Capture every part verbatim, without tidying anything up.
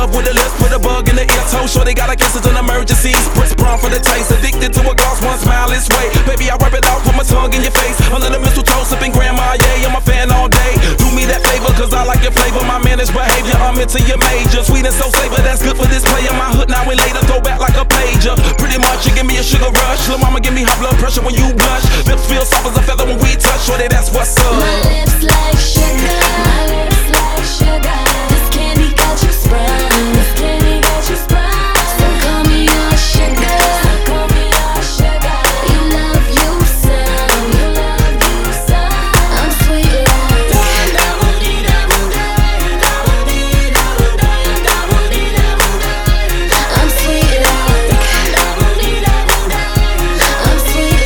love with the lips, put a bug in the ear. Toe sure they got a kiss, it's an emergency. Spritz prom for the taste, addicted to a gloss, one smile is way. Baby, I rub it off, put my tongue in your face. Under the mistletoe, sipping grandma, yeah, I'm a fan all day. Do me that favor, cause I like your flavor. My managed behavior, I'm into your major. Sweet and so savor, that's good for this player. My hood now and later, throw back like a pager. Pretty much, you give me a sugar rush. Lil' mama give me high blood pressure when you blush. Lips feel soft as a feather when we touch. Shorty, that's what's up. My lips like sugar, my lips like sugar. This candy got you sprung, this candy got you sprung. So call me your sugar, so call me your sugar. You love you some, you love you some. I'm sweet like I'm sweet like I'm sweet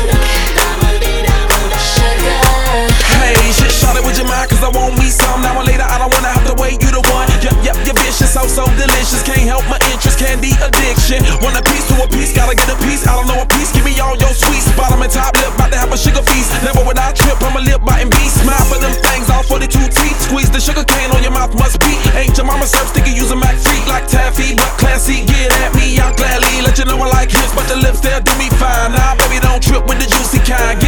like sugar. Hey, shit, shot it with your mind, cause I want me some. Now or later, I don't wanna have to wait, you the one. Yep, yep, you're vicious, so, so delicious. Can't help my interest, candy addiction. Want a piece to a piece, gotta get a piece. I don't know a piece, give me all your sweets. Bottom and top lip, about to have a sugar feast. Never would I trip, I'm a lip biting beast. Smile for them things, all forty-two teeth. Squeeze the sugar cane on your mouth, must be. Ain't your mama serve sticky, use a Mac freak like taffy. But classy, get at me, I'll gladly let you know I like hips. But the lips, they'll do me fine. Nah, baby, don't trip with the juicy kind.